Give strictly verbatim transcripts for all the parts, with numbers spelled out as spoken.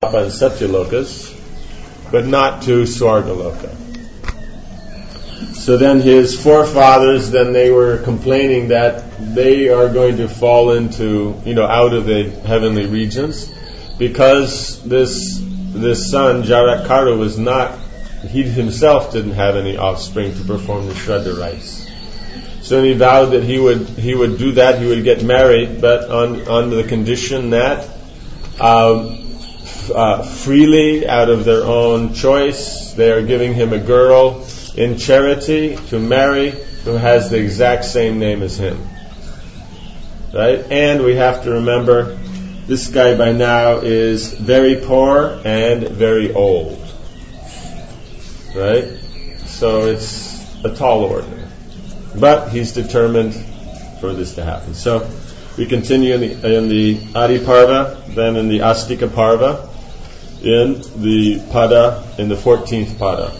and Satyalokas, but not to Swargaloka. So then his forefathers, then they were complaining that they are going to fall into, you know, out of the heavenly regions, because this this son, Jarat-Karu, was not, he himself didn't have any offspring to perform the Shraddha rites. So he vowed that he would he would do that, he would get married, but on, on the condition that um, uh, freely, out of their own choice, they are giving him a girl in charity to marry who has the exact same name as him. Right? And we have to remember, this guy by now is very poor and very old. Right? So it's a tall order. But he's determined for this to happen. So we continue in the, in the Adi Parva, then in the Astika Parva, in the Pada, in the fourteenth Pada.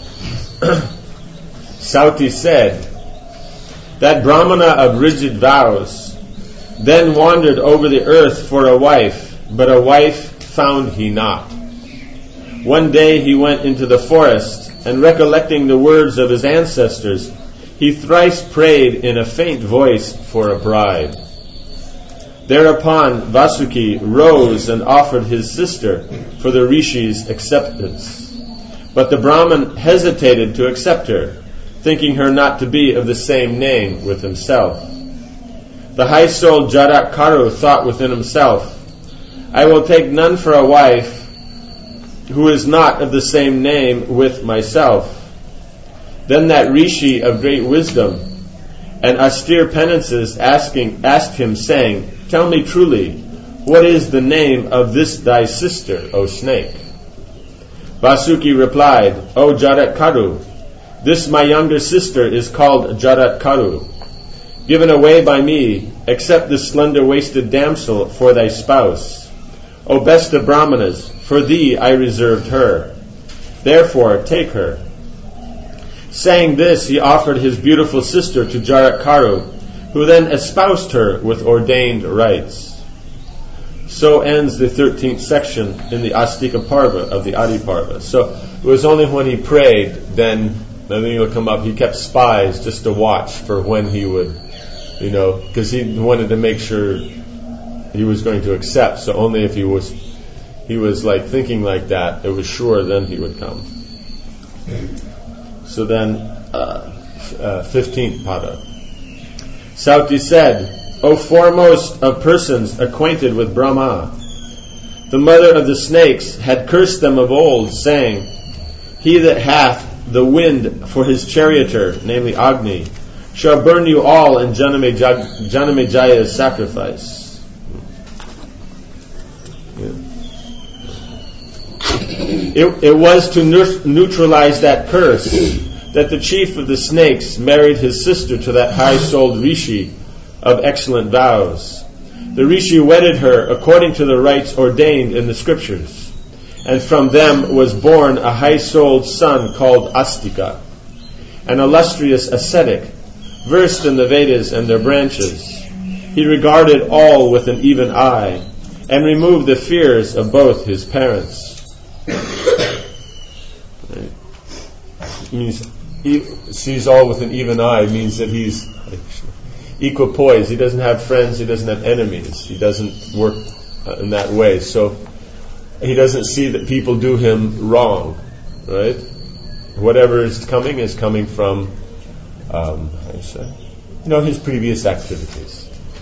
Sauti said, that Brahmana of rigid vows then wandered over the earth for a wife, but a wife found he not. One day he went into the forest, and recollecting the words of his ancestors, he thrice prayed in a faint voice for a bride. Thereupon Vasuki rose and offered his sister for the Rishi's acceptance. But the Brahman hesitated to accept her, thinking her not to be of the same name with himself. The high-souled Jarat-Karu thought within himself, I will take none for a wife who is not of the same name with myself. Then that Rishi of great wisdom and austere penances asking, asked him, saying, Tell me truly, what is the name of this thy sister, O snake? Vasuki replied, O Jarat-Karu, this my younger sister is called Jarat-Karu. Given away by me, accept this slender-waisted damsel for thy spouse. O best of Brahmanas, for thee I reserved her. Therefore, take her. Saying this, he offered his beautiful sister to Jarat-Karu, who then espoused her with ordained rites. So ends the thirteenth section in the Astika Parva of the Adi Parva. So it was only when he prayed, then then he would come up. He kept spies just to watch for when he would, you know, because he wanted to make sure he was going to accept. So only if he was, he was like thinking like that, it was sure then he would come. So then, uh, uh, fifteenth Pada. Sauti said, O foremost of persons acquainted with Brahma, the mother of the snakes had cursed them of old, saying, He that hath the wind for his charioteer, namely Agni, shall burn you all in Janamejaya's sacrifice. Yeah. It, it was to neutralize that curse that the chief of the snakes married his sister to that high-souled Rishi of excellent vows. The Rishi wedded her according to the rites ordained in the scriptures, and from them was born a high-souled son called Astika, an illustrious ascetic, versed in the Vedas and their branches. He regarded all with an even eye, and removed the fears of both his parents. Right. Means he sees all with an even eye means that he's equipoised. He doesn't have friends. He doesn't have enemies. He doesn't work uh, in that way. So he doesn't see that people do him wrong. Right? Whatever is coming is coming from, um, how do you say, you know, his previous activities.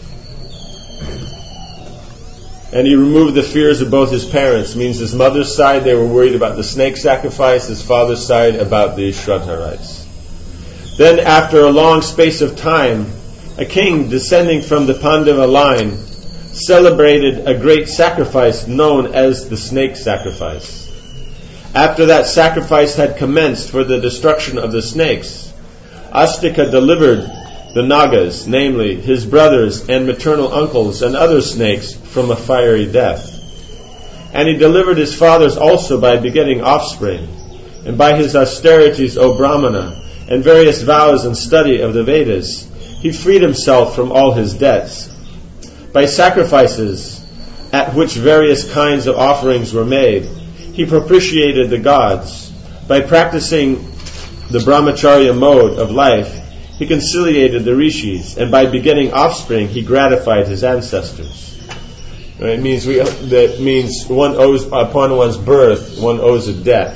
And he removed the fears of both his parents. Means his mother's side, they were worried about the snake sacrifice. His father's side, about the Shraddha rites. Then, after a long space of time, a king descending from the Pandava line celebrated a great sacrifice known as the snake sacrifice. After that sacrifice had commenced for the destruction of the snakes, Astika delivered the Nagas, namely his brothers and maternal uncles and other snakes, from a fiery death. And he delivered his fathers also by begetting offspring, and by his austerities, O Brahmana, and various vows and study of the Vedas, he freed himself from all his debts. By sacrifices, at which various kinds of offerings were made, he propitiated the gods. By practicing the brahmacharya mode of life, he conciliated the rishis, and by begetting offspring, he gratified his ancestors. Right? It means we, that means one owes, upon one's birth, one owes a debt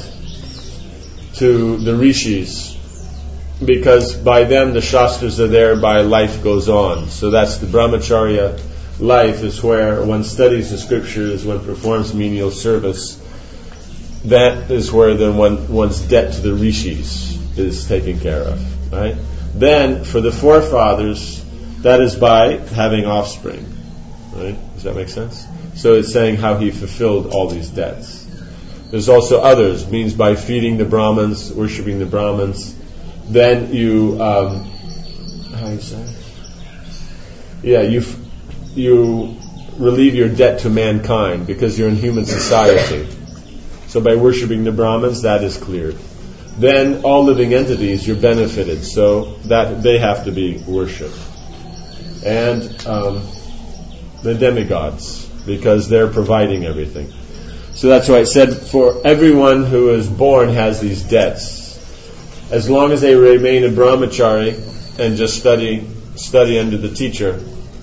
to the rishis, because by them the shastras are there, by life goes on. So that's the brahmacharya life, is where one studies the scriptures, one performs menial service. That is where then one, one's debt to the rishis is taken care of. Right? Then for the forefathers, that is by having offspring. Right? Does that make sense? So it's saying how he fulfilled all these debts. There's also others, means by feeding the Brahmins, worshipping the Brahmins. Then you, um, how do you say? Yeah, you you relieve your debt to mankind because you're in human society. So by worshipping the Brahmins, that is cleared. Then all living entities, you're benefited, so that they have to be worshipped. And um, the demigods, because they're providing everything. So that's why it said, for everyone who is born has these debts. As long as they remain a brahmachari and just study study under the teacher,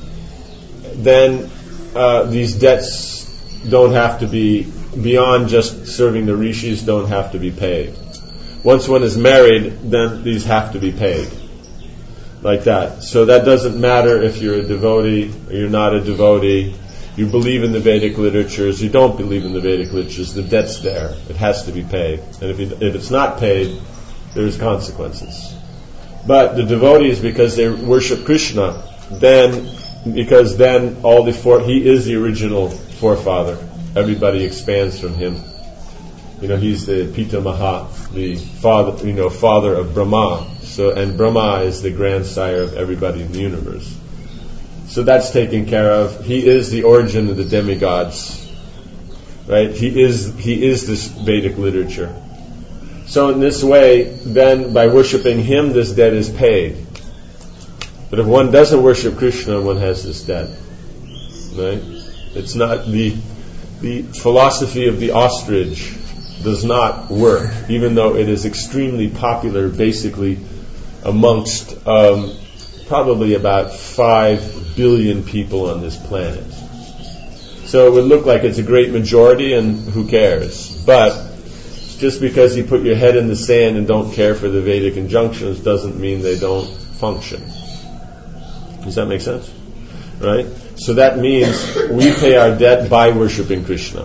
then uh, these debts don't have to be, beyond just serving the rishis, don't have to be paid. Once one is married, then these have to be paid. Like that. So that doesn't matter if you're a devotee or you're not a devotee. You believe in the Vedic literatures, you don't believe in the Vedic literatures, the debt's there. It has to be paid. And if, you, if it's not paid, there's consequences. But the devotees, because they worship Krishna, then, because then all the four, he is the original forefather. Everybody expands from him. You know, he's the Pitamaha, the father, you know, father of Brahma. So, and Brahma is the grandsire of everybody in the universe. So that's taken care of. He is the origin of the demigods, right? He is he is this Vedic literature. So in this way, then by worshipping him, this debt is paid. But if one doesn't worship Krishna, one has this debt, right? It's not the the philosophy of the ostrich does not work, even though it is extremely popular, basically amongst um, probably about five billion people on this planet. So it would look like it's a great majority, and who cares? But just because you put your head in the sand and don't care for the Vedic injunctions doesn't mean they don't function. Does that make sense? Right? So that means we pay our debt by worshipping Krishna.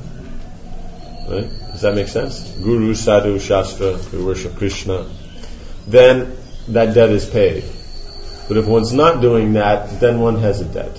Right? Does that make sense? Guru, Sadhu, Shastra, we worship Krishna. Then that debt is paid. But if one's not doing that, then one has a debt.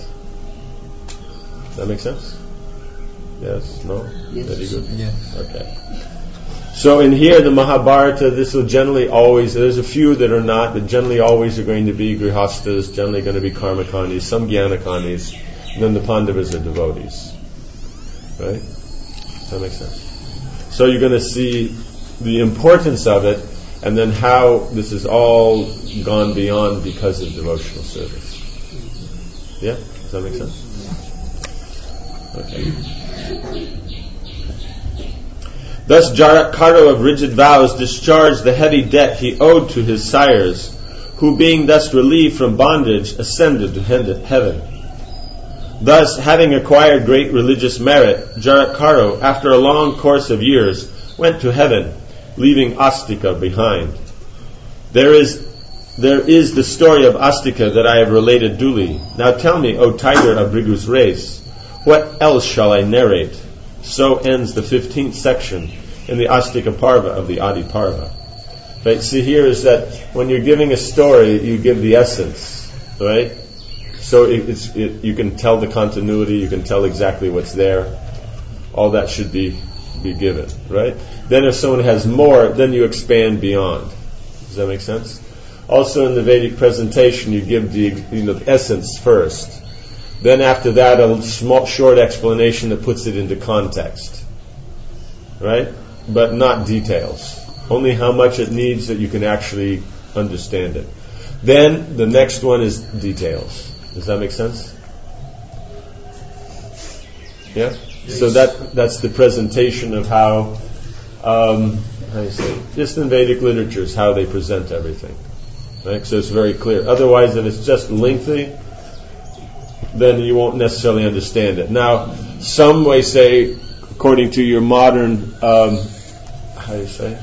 Does that make sense? Yes? No? Yes. Very good? Yes. Okay. So in here, the Mahabharata, this will generally always, there's a few that are not, but generally always are going to be grihastas, generally going to be karmakandis, some jnanakandis, and then the Pandavas are devotees. Right? Does that make sense? So you're going to see the importance of it, and then how this has all gone beyond because of devotional service. Yeah? Does that make sense? Okay. Thus Jarakaro of rigid vows discharged the heavy debt he owed to his sires, who being thus relieved from bondage ascended to heaven. Thus, having acquired great religious merit, Jarakaro, after a long course of years, went to heaven, leaving Astika behind. There is there is the story of Astika that I have related duly. Now tell me, O tiger of Bhrigu's race, what else shall I narrate? So ends the fifteenth section in the Astika Parva of the Adi Parva. Right? See, here is that when you're giving a story, you give the essence, right? So it, it's, it, you can tell the continuity, you can tell exactly what's there. All that should be be given, right? Then if someone has more, then you expand beyond. Does that make sense? Also in the Vedic presentation, you give the, you know, the essence first. Then after that, a small, short explanation that puts it into context. Right? But not details. Only how much it needs that you can actually understand it. Then the next one is details. Does that make sense? Yeah? So that that's the presentation of how, um, how do you say, just in Vedic literatures, how they present everything. Right? So it's very clear. Otherwise, if it's just lengthy, then you won't necessarily understand it. Now, some may say, according to your modern, um, how do you say,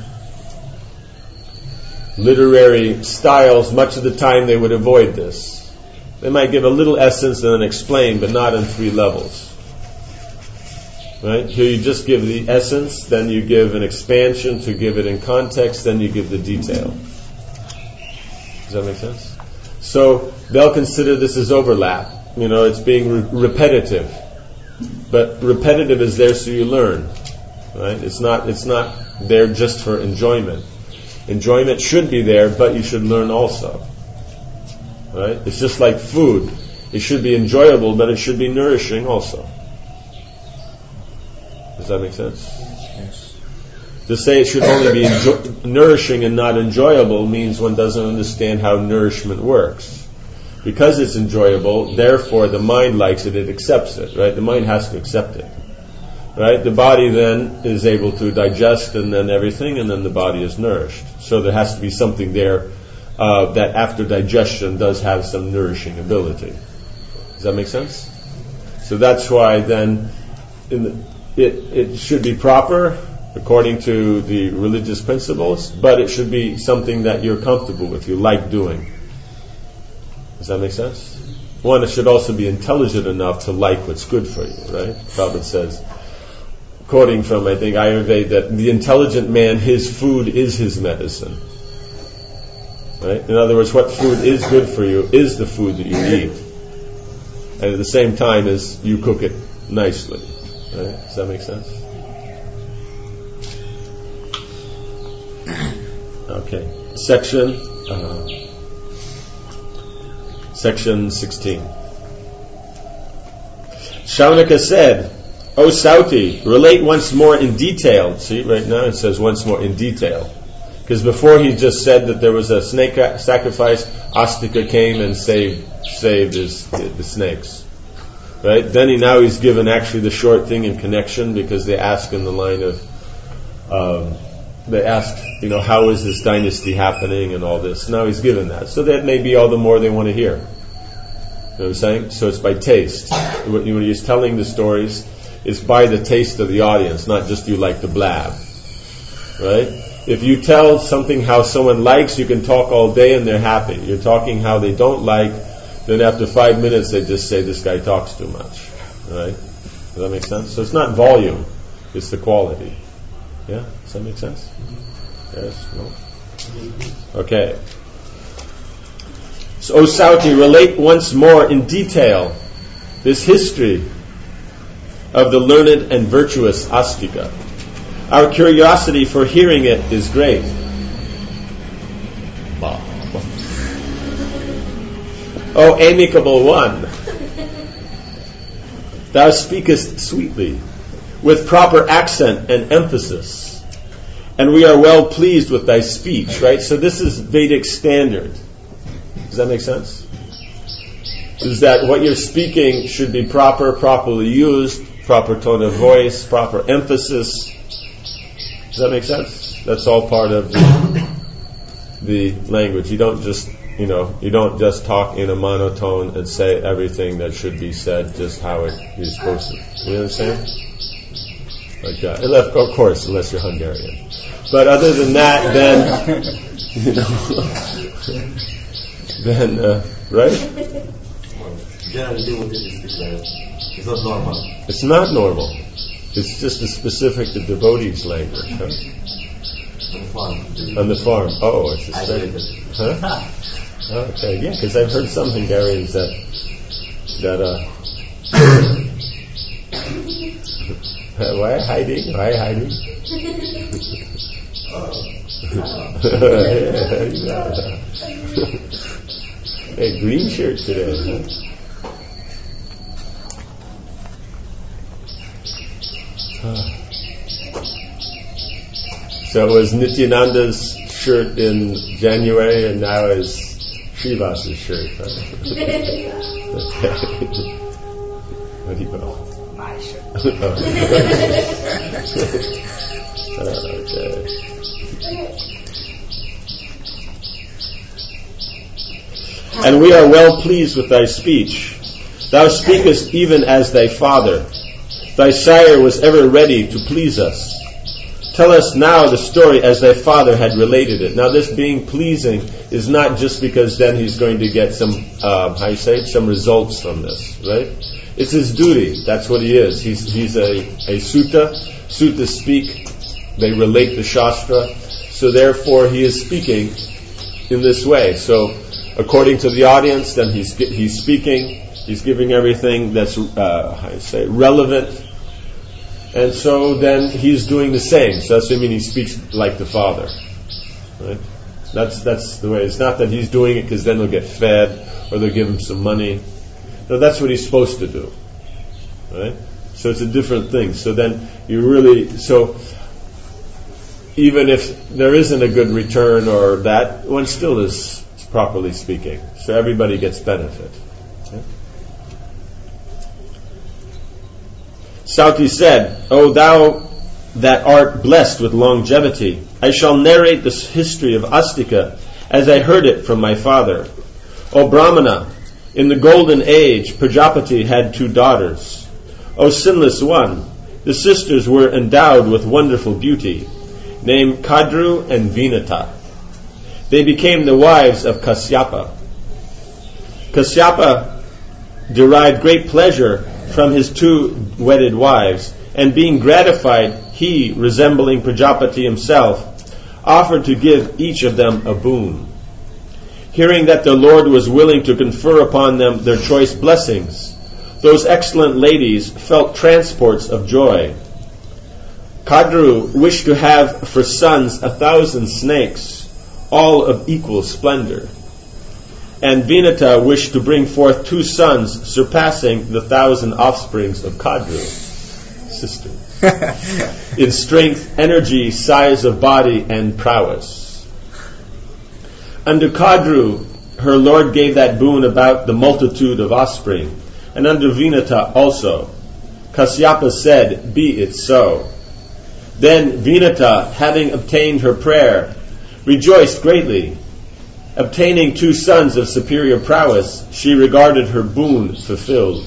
literary styles, much of the time they would avoid this. They might give a little essence and then explain, but not in three levels. Right? Here you just give the essence, then you give an expansion to give it in context, then you give the detail. Does that make sense? So they'll consider this as overlap. You know, it's being re- repetitive. But repetitive is there so you learn. Right? It's not it's not there just for enjoyment. Enjoyment should be there, but you should learn also. Right? It's just like food. It should be enjoyable, but it should be nourishing also. Does that make sense? Yes. To say it should only be enjo- nourishing and not enjoyable means one doesn't understand how nourishment works. Because it's enjoyable, therefore the mind likes it, it accepts it, right? The mind has to accept it. Right? The body then is able to digest and then everything, and then the body is nourished. So there has to be something there uh, that after digestion does have some nourishing ability. Does that make sense? So that's why then in the, it, it should be proper according to the religious principles, but it should be something that you're comfortable with, you like doing. Does that make sense? One, it should also be intelligent enough to like what's good for you, right? Prabhupada says, quoting from, I think, Ayurveda, that the intelligent man, his food is his medicine. Right? In other words, what food is good for you is the food that you eat. And at the same time as you cook it nicely. Right? Does that make sense? Okay. Section uh, Section sixteen. Shaunaka said, O Sauti, relate once more in detail. See, right now it says once more in detail. Because before he just said that there was a snake sacrifice, Astika came and saved saved his, the snakes. Right? Then he now he's given actually the short thing in connection, because they ask in the line of, um, they asked, you know, how is this dynasty happening and all this. Now he's given that. So that may be all the more they want to hear. You know what I'm saying? So it's by taste. When he's telling the stories, it's by the taste of the audience, not just you like to blab. Right? If you tell something how someone likes, you can talk all day and they're happy. You're talking how they don't like, then after five minutes they just say this guy talks too much. Right? Does that make sense? So it's not volume, it's the quality. Yeah? Does that make sense? Yes? No? Okay. So, O Sauti, relate once more in detail this history of the learned and virtuous Astika. Our curiosity for hearing it is great. O amicable one, thou speakest sweetly, with proper accent and emphasis, and we are well pleased with thy speech, right? So this is Vedic standard. Does that make sense? Is that what you're speaking should be proper, properly used, proper tone of voice, proper emphasis. Does that make sense? That's all part of the, the language. You don't just, you know, you don't just talk in a monotone and say everything that should be said just how it is supposed to. You understand? Like that. Unless, of course, unless you're Hungarian. But other than that, then, you know, then, uh, right? Generally, it's not normal. It's not normal. It's just a specific to devotees' language. Huh? On the farm. On the farm. Oh, it's a specific. Huh? Okay, yeah, because I've heard some Hungarians that that uh. Why hiding? Why hiding? Hey, green shirt today. Huh? So it was Nityananda's shirt in January, and now is Srivas's shirt. Huh? Okay. What do you know? My shirt. Okay. And we are well pleased with thy speech. Thou speakest even as thy father. Thy sire was ever ready to please us. Tell us now the story as thy father had related it. Now this being pleasing is not just because then he's going to get some, um, how you say it, some results from this, right? It's his duty. That's what he is. He's he's a, a sutta. Suttas speak. They relate the Shastra. So therefore he is speaking in this way. So according to the audience, then he's he's speaking. He's giving everything that's, uh, how you say, relevant. And so then he's doing the same. So that's what I mean, he speaks like the Father. Right? That's that's the way. It's not that he's doing it because then he'll get fed or they'll give him some money. No, that's what he's supposed to do. Right? So it's a different thing. So then you really, so even if there isn't a good return or that, one still is properly speaking. So everybody gets benefit. Okay? Sauti said, O thou that art blessed with longevity, I shall narrate this history of Astika as I heard it from my father. O Brahmana, in the golden age, Prajapati had two daughters. O sinless one, the sisters were endowed with wonderful beauty, named Kadru and Vinata. They became the wives of Kasyapa. Kasyapa derived great pleasure from his two wedded wives, and being gratified, he, resembling Prajapati himself, offered to give each of them a boon. Hearing that the Lord was willing to confer upon them their choice blessings, those excellent ladies felt transports of joy. Kadru wished to have for sons a thousand snakes, all of equal splendor. And Vinata wished to bring forth two sons surpassing the thousand offsprings of Kadru, sister, in strength, energy, size of body, and prowess. Unto Kadru, her Lord gave that boon about the multitude of offspring, and unto Vinata also. Kasyapa said, Be it so. Then Vinata, having obtained her prayer, rejoiced greatly. Obtaining two sons of superior prowess, she regarded her boon fulfilled.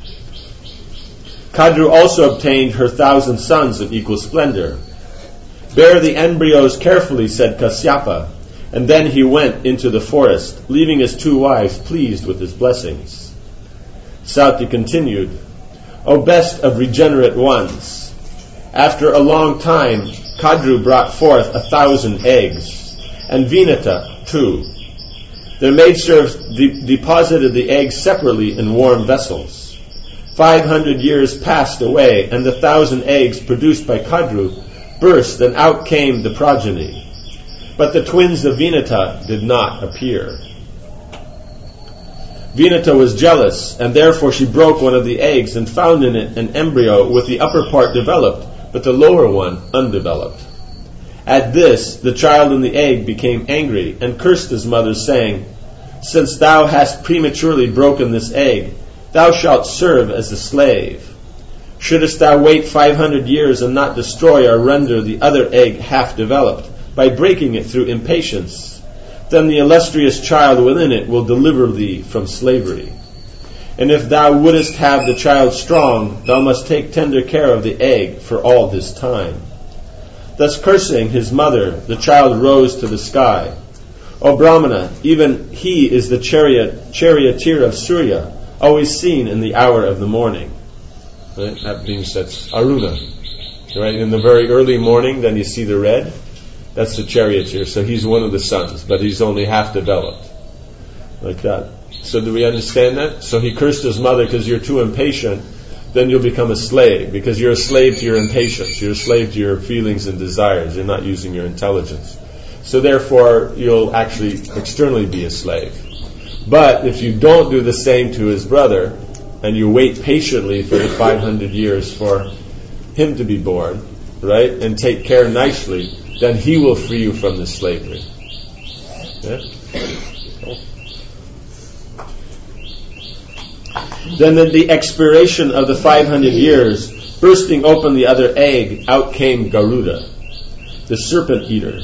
Kadru also obtained her thousand sons of equal splendor. Bear the embryos carefully, said Kasyapa, and then he went into the forest, leaving his two wives pleased with his blessings. Sauti continued, O best of regenerate ones, after a long time, Kadru brought forth a thousand eggs, and Vinata two. Their maidservants de- deposited the eggs separately in warm vessels. Five hundred years passed away, and the thousand eggs produced by Kadru burst, and out came the progeny. But the twins of Vinata did not appear. Vinata was jealous, and therefore she broke one of the eggs and found in it an embryo with the upper part developed, but the lower one undeveloped. At this, the child in the egg became angry and cursed his mother, saying, Since thou hast prematurely broken this egg, thou shalt serve as a slave. Shouldest thou wait five hundred years and not destroy or render the other egg half developed by breaking it through impatience, then the illustrious child within it will deliver thee from slavery. And if thou wouldest have the child strong, thou must take tender care of the egg for all this time. Thus cursing his mother, the child rose to the sky. O Brahmana, even he is the chariot, charioteer of Surya, always seen in the hour of the morning. Right? That means that's Aruna. Right? In the very early morning, then you see the red. That's the charioteer. So he's one of the sons, but he's only half developed. Like that. So do we understand that? So he cursed his mother because you're too impatient. Then you'll become a slave, because you're a slave to your impatience. You're a slave to your feelings and desires. You're not using your intelligence. So therefore, you'll actually externally be a slave. But if you don't do the same to his brother, and you wait patiently for the five hundred years for him to be born, right, and take care nicely, then he will free you from this slavery. Yeah? Then at the expiration of the five hundred years, Bursting open the other egg, out came Garuda, the serpent eater.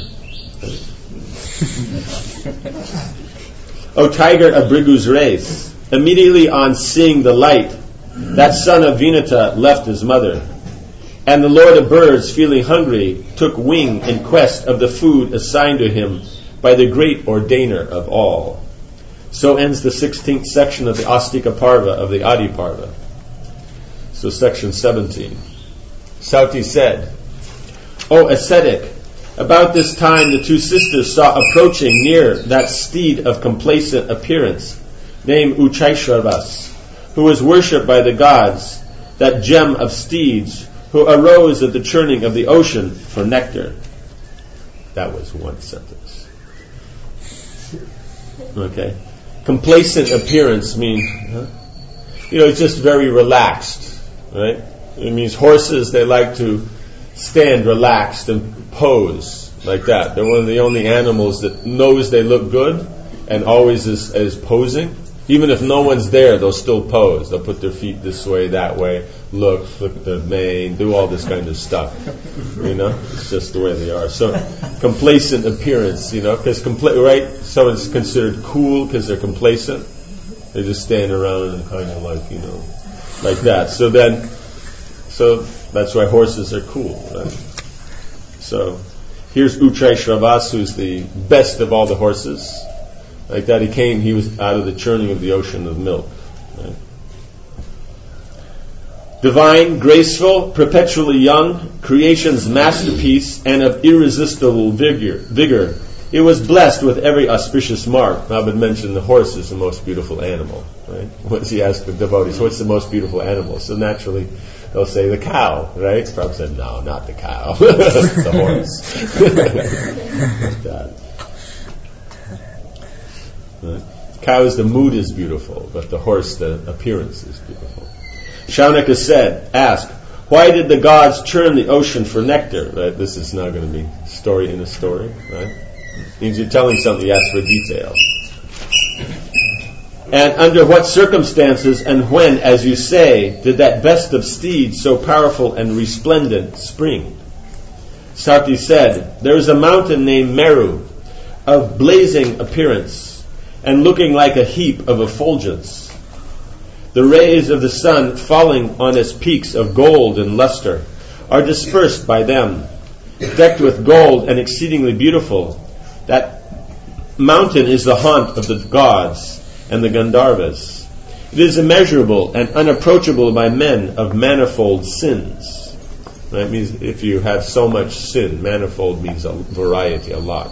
O tiger of Brigu's race, immediately on seeing the light, that son of Vinata left his mother. And the Lord of birds, feeling hungry, took wing in quest of the food assigned to him by the great ordainer of all. So ends the sixteenth section of the Astika Parva of the Adi Parva. So section seventeen. Sauti said, O ascetic, about this time the two sisters saw approaching near that steed of complacent appearance, named Uchaishravas, who was worshipped by the gods, that gem of steeds, who arose at the churning of the ocean for nectar. That was one sentence. Okay. Complacent appearance means, huh? you know, it's just very relaxed, right? It means horses, they like to stand relaxed and pose like that. They're one of the only animals that knows they look good and always is, is posing. Even if no one's there, they'll still pose. They'll put their feet this way, that way, look, flip at their mane, do all this kind of stuff. You know, it's just the way they are. So, complacent appearance, you know, because compla- right, someone's considered cool because they're complacent. They just stand around and kind of like, you know, like that. So then, so that's why horses are cool, right? So, here's Uchaishravas, who's the best of all the horses. Like that, he came, he was out of the churning of the ocean of milk. Right? Divine, graceful, perpetually young, creation's masterpiece, and of irresistible vigor, vigor, it was blessed with every auspicious mark. Prabhupada mentioned the horse is the most beautiful animal. Right? Once he asked the devotees, what's the most beautiful animal? So naturally, they'll say the cow, right? Prabhupada said, no, not the cow. The horse. Like that. Right? Cows, the mood is beautiful, but the horse, the appearance is beautiful. Shaunaka said, asked, why did the gods churn the ocean for nectar? Right? This is now going to be story in a story, right? It means you're telling something, you ask for detail. And under what circumstances and when, as you say, did that best of steeds, so powerful and resplendent, spring? Sati said, there is a mountain named Meru, of blazing appearance, and looking like a heap of effulgence. The rays of the sun falling on its peaks of gold and luster are dispersed by them, decked with gold and exceedingly beautiful. That mountain is the haunt of the gods and the Gandharvas. It is immeasurable and unapproachable by men of manifold sins. That means if you have so much sin, manifold means a variety, a lot.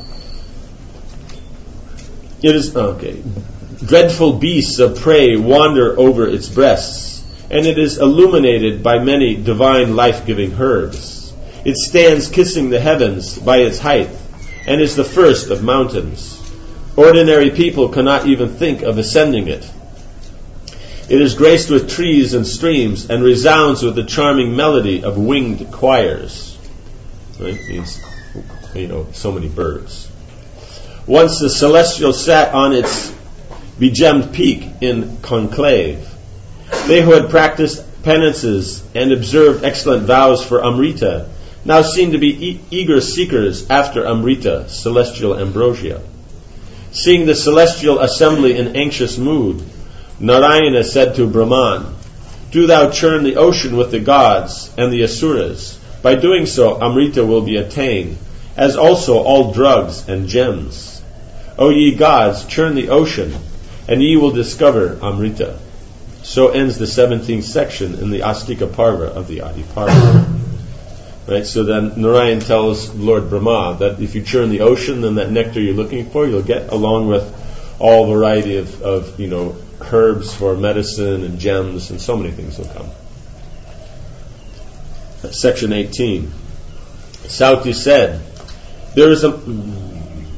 It is, okay, dreadful beasts of prey wander over its breasts, and it is illuminated by many divine life-giving herbs. It stands kissing the heavens by its height, and is the first of mountains. Ordinary people cannot even think of ascending it. It is graced with trees and streams, and resounds with the charming melody of winged choirs. Right? Means, you know, so many birds. Once the celestial sat on its begemmed peak in conclave. They who had practiced penances and observed excellent vows for Amrita now seem to be e- eager seekers after Amrita, celestial ambrosia. Seeing the celestial assembly in anxious mood, Narayana said to Brahman, do thou churn the ocean with the gods and the asuras. By doing so, Amrita will be attained, as also all drugs and gems. O ye gods, churn the ocean, and ye will discover Amrita. So ends the seventeenth section in the Astika Parva of the Adi Parva. Right, so then Narayan tells Lord Brahma that if you churn the ocean, then that nectar you're looking for, you'll get, along with all variety of, of you know, herbs for medicine and gems, and so many things will come. Section eighteen. Sauti said, there is a...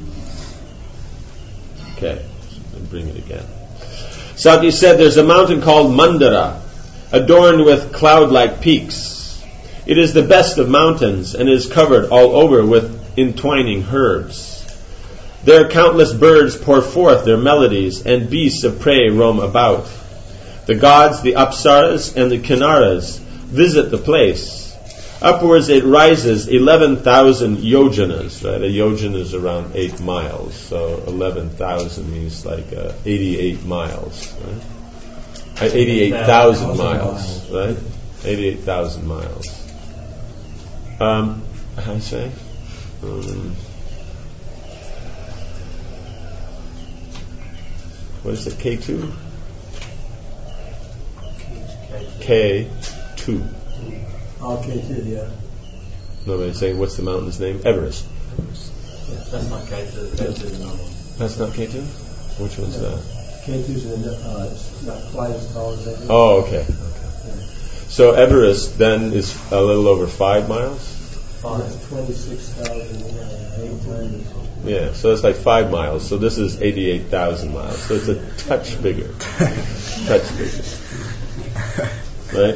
Okay, let me bring it again. Sauti said, there's a mountain called Mandara, adorned with cloud-like peaks. It is the best of mountains, and is covered all over with entwining herbs. There countless birds pour forth their melodies, and beasts of prey roam about. The gods, the Apsaras, and the Kinnaras visit the place. Upwards it rises eleven thousand yojanas, right? A yojana is around eight miles, so eleven thousand means like uh, eighty-eight miles, right? Uh, eighty-eight thousand miles, right? eighty-eight thousand miles. Um, how do you say? Um, what is it, K two? K two. Oh, K two, yeah. Nobody's saying, what's the mountain's name? Everest. Yeah, that's not K two, K two is another one. That's not K two? Which one's yeah. that? K two is uh, it's not quite as tall as Everest. Oh, okay. okay. Yeah. So Everest then is a little over five miles? Five. twenty-six thousand eight hundred. Yeah, so it's like five miles. So this is eighty-eight thousand miles. So it's a touch bigger. touch bigger. Right?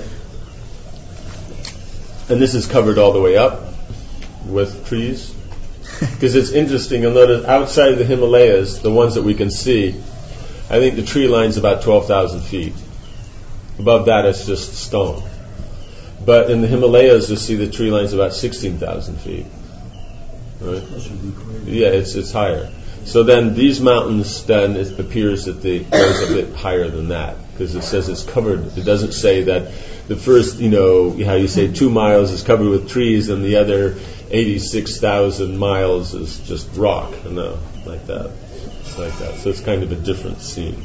And this is covered all the way up with trees. Because it's interesting, you'll notice outside of the Himalayas, the ones that we can see, I think the tree line's about twelve thousand feet. Above that it's just stone. But in the Himalayas you see the tree line's about sixteen thousand feet. Right? Yeah, it's it's higher. So then these mountains, then it appears that the goes a bit higher than that, because it says it's covered. It doesn't say that the first, you know, how you say two miles is covered with trees and the other eighty-six thousand miles is just rock. No, like that, like that. So it's kind of a different scene.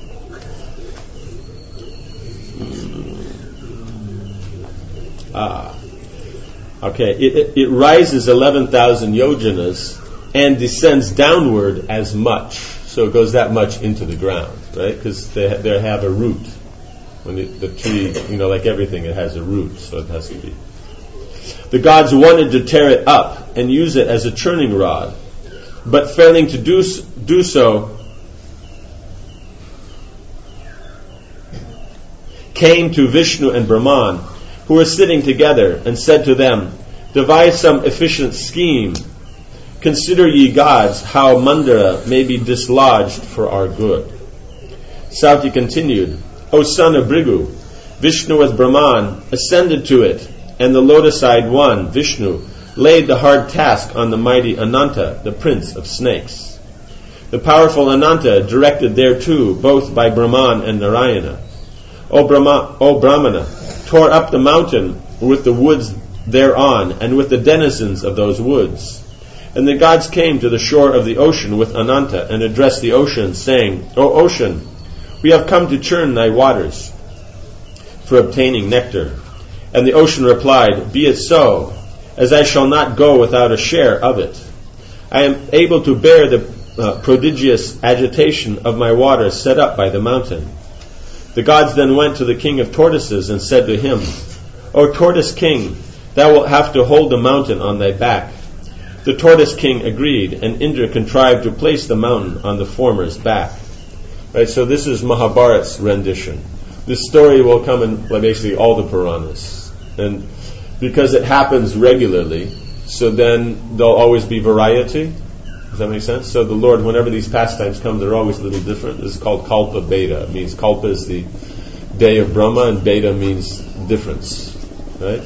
Ah, okay. It, it, it rises eleven thousand yojanas and descends downward as much. So it goes that much into the ground, right? Because they they have a root. When the, the tree, you know, like everything, it has a root, so it has to be. The gods wanted to tear it up and use it as a churning rod, but failing to do do so, came to Vishnu and Brahman, who were sitting together, and said to them, "Devise some efficient scheme. Consider ye gods how Mandara may be dislodged for our good." Sauti continued, "O son of Brigu, Vishnu with Brahman ascended to it, and the lotus-eyed one, Vishnu, laid the hard task on the mighty Ananta, the prince of snakes. The powerful Ananta, directed thereto both by Brahman and Narayana, O, Brahma, o Brahmana, tore up the mountain with the woods thereon, and with the denizens of those woods. And the gods came to the shore of the ocean with Ananta, and addressed the ocean, saying, O ocean, we have come to churn thy waters for obtaining nectar. And the ocean replied, Be it so, as I shall not go without a share of it. I am able to bear the uh, prodigious agitation of my water set up by the mountain. The gods then went to the king of tortoises and said to him, O tortoise king, thou wilt have to hold the mountain on thy back. The tortoise king agreed, and Indra contrived to place the mountain on the former's back. Right, so this is Mahabharat's rendition. This story will come in like basically all the Puranas. And because it happens regularly, so then there'll always be variety. Does that make sense? So the Lord, whenever these pastimes come, they're always a little different. This is called Kalpa Beta. It means Kalpa is the day of Brahma, and Beta means difference. Right?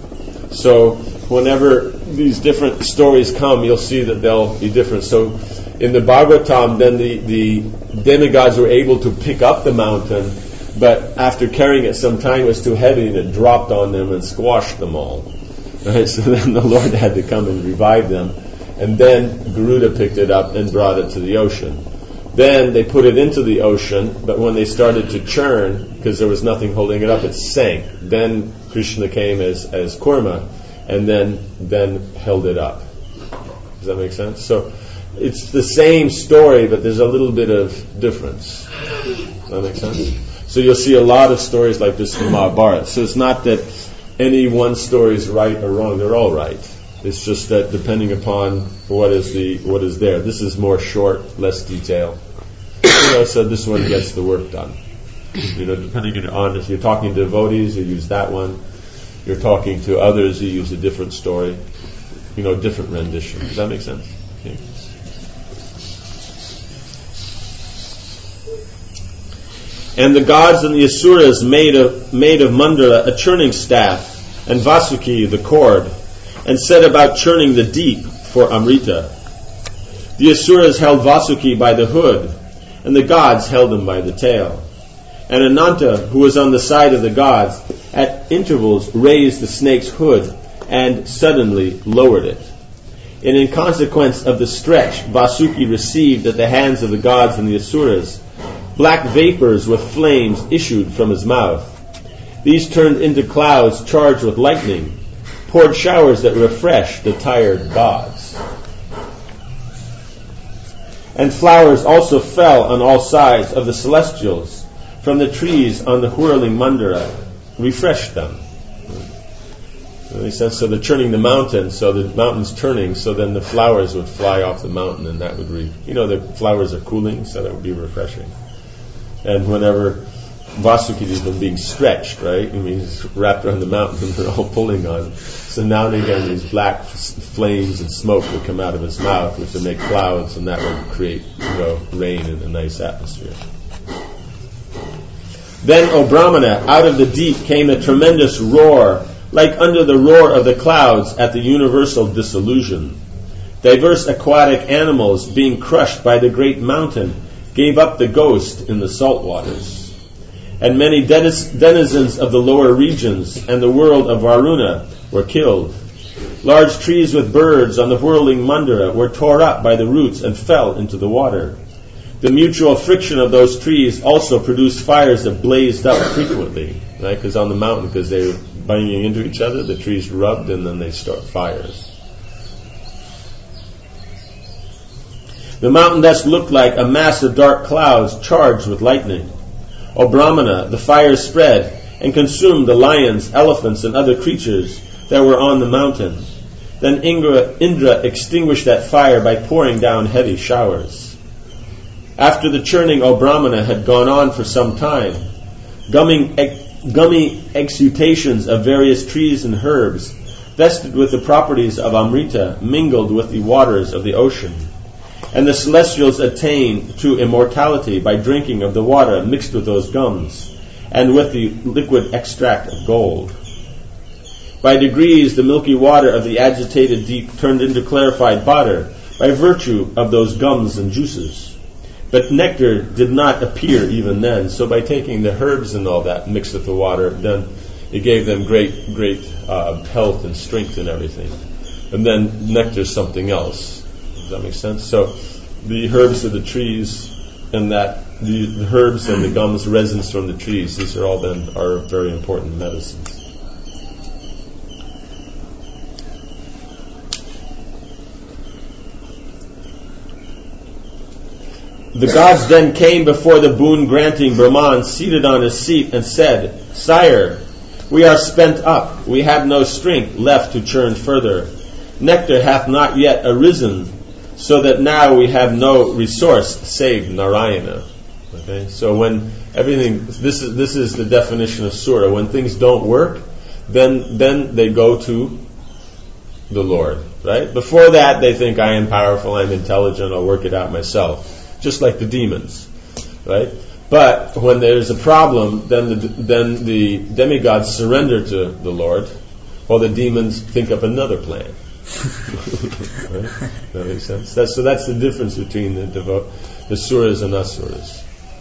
So whenever these different stories come, you'll see that they'll be different. So in the Bhagavatam, then the, the demigods were able to pick up the mountain, but after carrying it some time, it was too heavy and it dropped on them and squashed them all. Right? So then the Lord had to come and revive them. And then Garuda picked it up and brought it to the ocean. Then they put it into the ocean, but when they started to churn, because there was nothing holding it up, it sank. Then Krishna came as, as Kurma, and then then held it up. Does that make sense? So it's the same story, but there's a little bit of difference. Does that make sense? So you'll see a lot of stories like this in Mahabharata. So it's not that any one story is right or wrong. They're all right. It's just that depending upon what is the what is there. This is more short, less detail. You know, so this one gets the work done. You know, depending on if you're talking to devotees, you use that one. You're talking to others, you use a different story. You know, different rendition. Does that make sense? Okay. And the gods and the asuras made of made of Mandala a churning staff, and Vasuki the cord, and set about churning the deep for Amrita. The Asuras held Vasuki by the hood, and the gods held him by the tail. And Ananta, who was on the side of the gods, at intervals raised the snake's hood and suddenly lowered it. And in consequence of the stretch Vasuki received at the hands of the gods and the Asuras, black vapors with flames issued from his mouth. These turned into clouds charged with lightning, poured showers that refreshed the tired gods. And flowers also fell on all sides of the celestials, from the trees on the whirling Mandara, refreshed them. That makes sense. So they're turning the mountain, so the mountain's turning, so then the flowers would fly off the mountain, and that would re- you know, the flowers are cooling, so that would be refreshing. And whenever Vasuki is being stretched, right? I mean, he's wrapped around the mountain and they're all pulling on him. So now and again, these black f- flames and smoke would come out of his mouth, which would make clouds, and that would create, you know, rain and a nice atmosphere. Then, O Brahmana, out of the deep came a tremendous roar, like under the roar of the clouds at the universal dissolution. Diverse aquatic animals, being crushed by the great mountain, gave up the ghost in the salt waters. And many denizens of the lower regions and the world of Varuna were killed. Large trees with birds on the whirling Mandara were torn up by the roots and fell into the water. The mutual friction of those trees also produced fires that blazed up frequently, right? Because on the mountain, because they were banging into each other, the trees rubbed and then they start fires. The mountain thus looked like a mass of dark clouds charged with lightning. O Brahmana, the fire spread and consumed the lions, elephants, and other creatures that were on the mountain. Then Indra, Indra extinguished that fire by pouring down heavy showers. After the churning, O Brahmana, had gone on for some time, gumming, ex, gummy exudations of various trees and herbs, vested with the properties of Amrita, mingled with the waters of the ocean. And the celestials attained to immortality by drinking of the water mixed with those gums, and with the liquid extract of gold. By degrees, the milky water of the agitated deep turned into clarified butter by virtue of those gums and juices. But nectar did not appear even then. So by taking the herbs and all that mixed with the water, then it gave them great, great uh, health and strength and everything. And then nectar's something else. Does that make sense? So the herbs of the trees and that the, the herbs and the gums, resins from the trees, these are all then are very important medicines. The gods then came before the boon-granting Brahman, seated on his seat, and said, Sire, we are spent up. We have no strength left to churn further. Nectar hath not yet arisen, so that now we have no resource save Narayana. Okay, so when everything, this is this is the definition of Sura. When things don't work, then then they go to the Lord. Right? Before that, they think I am powerful, I'm intelligent, I'll work it out myself. Just like the demons, right? But when there's a problem, then the then the demigods surrender to the Lord, while the demons think up another plan. Right? That makes sense. That's, so that's the difference between the devo- the suras and asuras.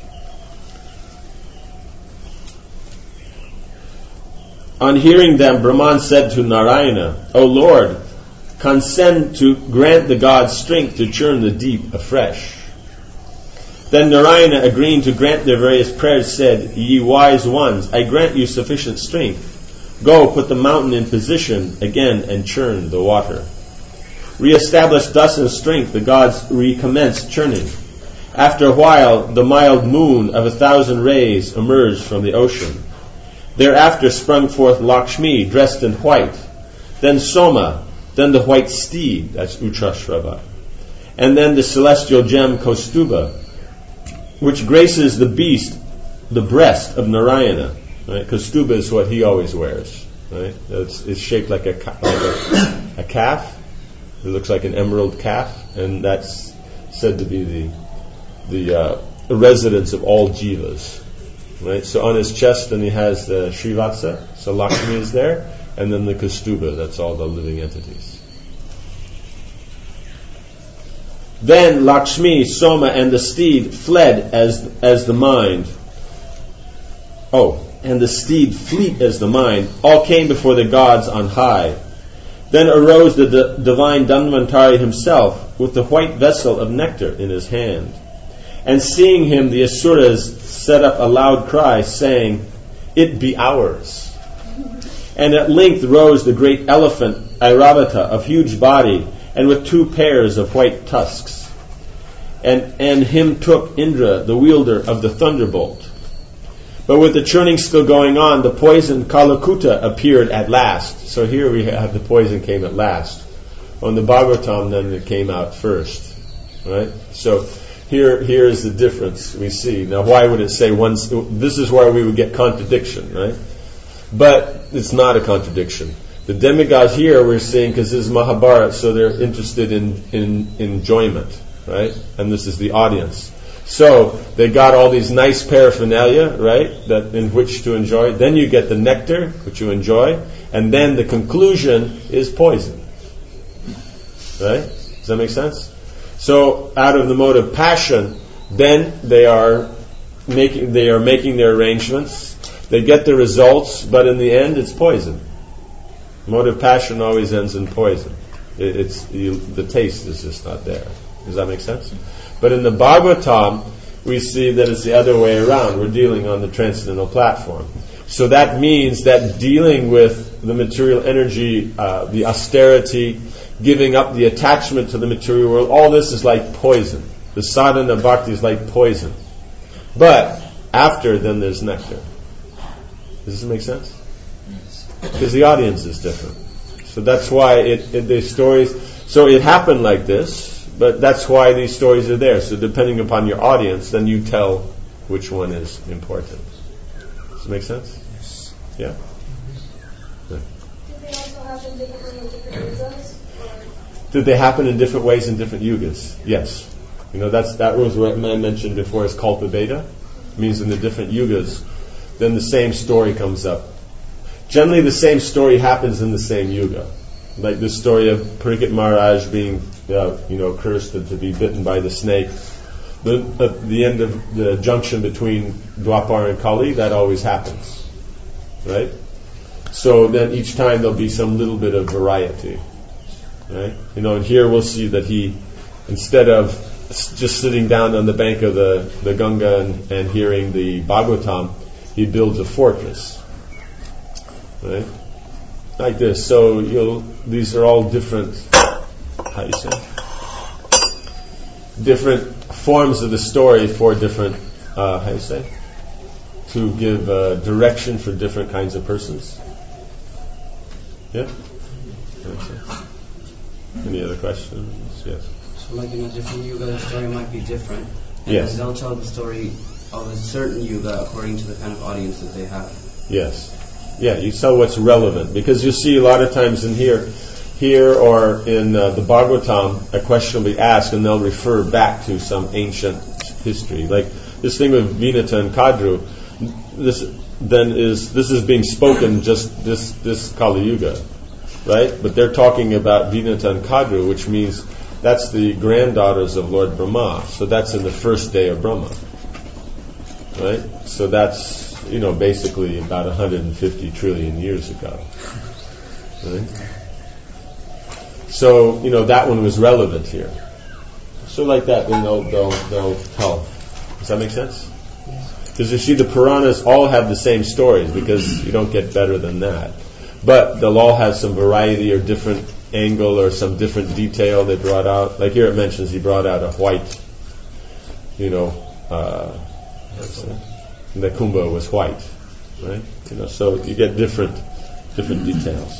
On hearing them, Brahman said to Narayana, O Lord, consent to grant the gods strength to churn the deep afresh. Then Narayana, agreeing to grant their various prayers, said, Ye wise ones, I grant you sufficient strength. Go, put the mountain in position again and churn the water. Re-established thus in strength, the gods recommenced churning. After a while, the mild moon of a thousand rays emerged from the ocean. Thereafter sprung forth Lakshmi, dressed in white, then Soma, then the white steed, that's Uchashrava, and then the celestial gem Kaustuba, which graces the beast, the breast of Narayana. Right? Kaustuba is what he always wears. Right? It's, it's shaped like a, like a a calf. It looks like an emerald calf, and that's said to be the the, uh, the residence of all jivas. Right? So on his chest, then he has the Srivatsa. So Lakshmi is there, and then the Kaustubha, that's all the living entities. Then Lakshmi, Soma, and the steed fled as as the mind. Oh, and the steed fleet as the mind, all came before the gods on high. Then arose the d- divine Dhanvantari himself with the white vessel of nectar in his hand. And seeing him, the Asuras set up a loud cry, saying, "It be ours." And at length rose the great elephant Airavata of huge body, and with two pairs of white tusks. And, and him took Indra, the wielder of the thunderbolt. But with the churning still going on, the poison Kalakuta appeared at last. So here we have the poison came at last. On the Bhagavatam, then it came out first. Right? So here, here is the difference we see. Now, why would it say once? This is where we would get contradiction, right? But it's not a contradiction. The demigods here we're seeing, because this is Mahabharata, so they're interested in, in enjoyment, right? And this is the audience. So they got all these nice paraphernalia, right, that in which to enjoy. Then you get the nectar, which you enjoy, and then the conclusion is poison. Right? Does that make sense? So out of the mode of passion, then they are making they are making their arrangements. They get the results, but in the end, it's poison. Mode of passion always ends in poison. It, it's you, the taste is just not there. Does that make sense? But in the Bhagavatam, we see that it's the other way around. We're dealing on the transcendental platform. So that means that dealing with the material energy, uh, the austerity, giving up the attachment to the material world, all this is like poison. The sadhana bhakti is like poison. But after, then there's nectar. Does this make sense? Because the audience is different. So that's why it, it the stories. So it happened like this. But that's why these stories are there. So depending upon your audience, then you tell which one is important. Does it make sense? Yes. Yeah? Yeah. Did they also happen differently in different yugas? Or? Did they happen in different ways in different yugas? Yes. You know, that's that was what I mentioned before as Kalpa Veda. It means in the different yugas, then the same story comes up. Generally the same story happens in the same yuga. Like the story of Parikshit Maharaj being, uh, you know, cursed to be bitten by the snake. The, at the end of the junction between Dwapar and Kali, that always happens, right? So then each time there'll be some little bit of variety, right? You know, and here we'll see that he, instead of just sitting down on the bank of the, the Ganga and, and hearing the Bhagavatam, he builds a fortress, right? Like this. So you'll, these are all different, how do you say? Different forms of the story for different, uh, how do you say? To give uh, direction for different kinds of persons. Yeah? Any other questions? Yes. So like in a different yuga, the story might be different. And Yes. they'll tell the story of a certain yuga according to the kind of audience that they have. Yes. Yeah, you tell what's relevant. Because you see a lot of times in here, here or in uh, the Bhagavatam, a question will be asked and they'll refer back to some ancient history. Like this thing with Vinata and Kadru, this then is this is being spoken just this this Kali Yuga, right? But they're talking about Vinata and Kadru, which means that's the granddaughters of Lord Brahma. So that's in the first day of Brahma, right? So that's, you know, basically about one hundred fifty trillion years ago. Right? So, you know, that one was relevant here. So like that, then they'll, they'll, they'll tell. Does that make sense? Because you see, the Puranas all have the same stories, because you don't get better than that. But they'll all have some variety or different angle or some different detail they brought out. Like here it mentions he brought out a white, you know, uh, what's that? The Kumbha was white, right? You know, so you get different, different details.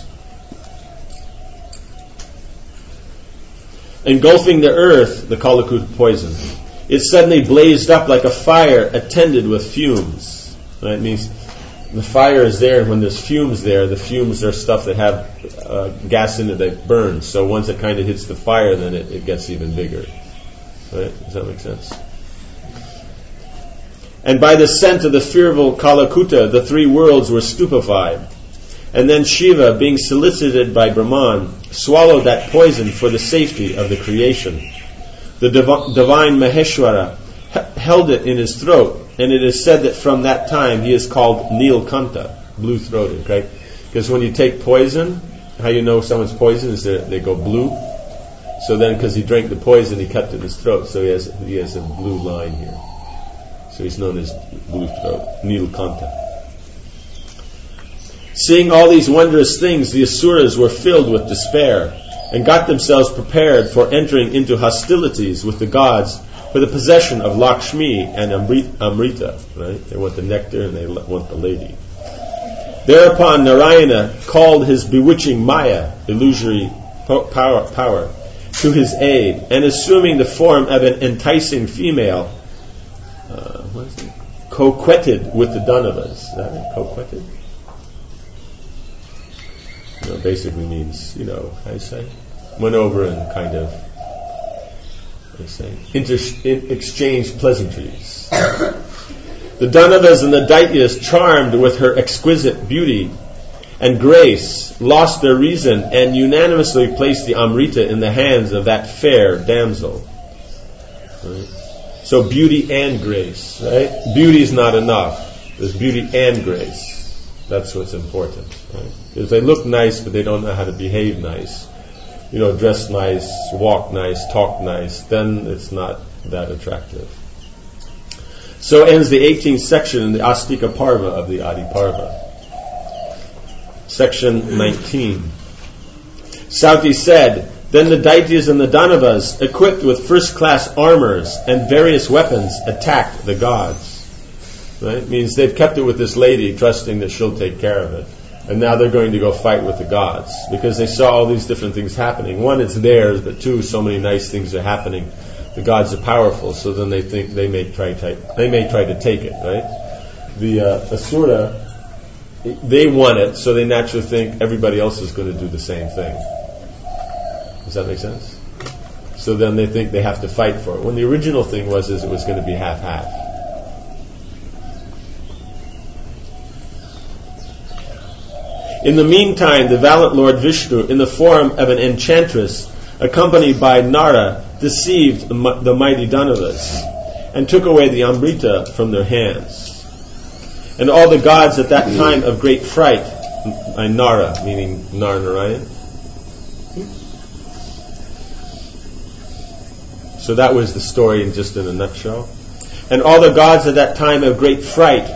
Engulfing the earth, the Kalakuta poison, it suddenly blazed up like a fire attended with fumes. Right? It means the fire is there, and when there's fumes there, the fumes are stuff that have uh, gas in it that burns. So once it kind of hits the fire, then it, it gets even bigger. Right? Does that make sense? And by the scent of the fearful Kalakuta, the three worlds were stupefied. And then Shiva, being solicited by Brahman, swallowed that poison for the safety of the creation. The div- divine Maheshwara h- held it in his throat, and it is said that from that time he is called Nilkanta, blue-throated, right? Because when you take poison, how you know someone's poison is that they go blue. So then, because he drank the poison, he cut it in his throat, so he has he has a blue line here. So he's known as blue throat, Nilkanta. Seeing all these wondrous things, the Asuras were filled with despair and got themselves prepared for entering into hostilities with the gods for the possession of Lakshmi and Amrita. Right? They want the nectar and they want the lady. Thereupon Narayana called his bewitching Maya, illusory power, power, to his aid, and assuming the form of an enticing female, uh, what is it? coquetted with the Danavas. Is that right? Coquetted? You know, basically means, you know, how do you say? Went over and kind of, how do you say? Inter- in- exchanged pleasantries. The Danavas and the Daityas, charmed with her exquisite beauty and grace, lost their reason and unanimously placed the Amrita in the hands of that fair damsel. Right? So beauty and grace, right? Beauty is not enough. There's beauty and grace. That's what's important, right? Because they look nice, but they don't know how to behave nice. You know, dress nice, walk nice, talk nice, then it's not that attractive. So ends the eighteenth section in the Astika Parva of the Adi Parva. Section nineteen. Sauti said, then the Daityas and the Danavas, equipped with first-class armors and various weapons, attacked the gods. Right? It means they've kept it with this lady, trusting that she'll take care of it. And now they're going to go fight with the gods, because they saw all these different things happening. One, it's theirs, but two, so many nice things are happening. The gods are powerful, so then they think they may try to, they may try to take it, right? The uh, Asura, they want it, so they naturally think everybody else is going to do the same thing. Does that make sense? So then they think they have to fight for it. When the original thing was is it was going to be half-half. In the meantime, the valiant Lord Vishnu, in the form of an enchantress, accompanied by Nara, deceived the mighty Danavas and took away the Amrita from their hands. And all the gods at that time of great fright, by Nara, meaning Nara Narayan. So that was the story in just in a nutshell. And all the gods at that time of great fright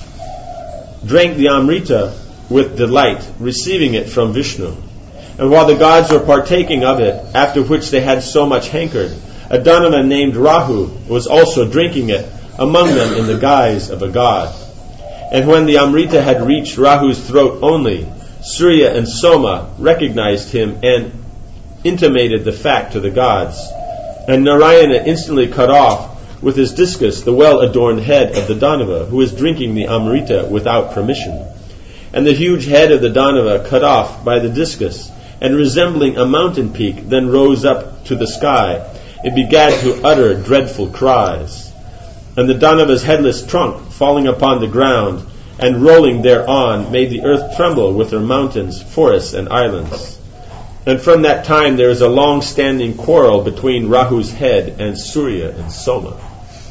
drank the Amrita with delight, receiving it from Vishnu. And while the gods were partaking of it, after which they had so much hankered, a Danava named Rahu was also drinking it, among them in the guise of a god. And when the Amrita had reached Rahu's throat only, Surya and Soma recognized him and intimated the fact to the gods. And Narayana instantly cut off with his discus the well-adorned head of the Danava, who was drinking the Amrita without permission. And the huge head of the Danava, cut off by the discus, and resembling a mountain peak, then rose up to the sky. It began to utter dreadful cries. And the Danava's headless trunk, falling upon the ground and rolling thereon, made the earth tremble with her mountains, forests, and islands. And from that time there is a long-standing quarrel between Rahu's head and Surya and Soma.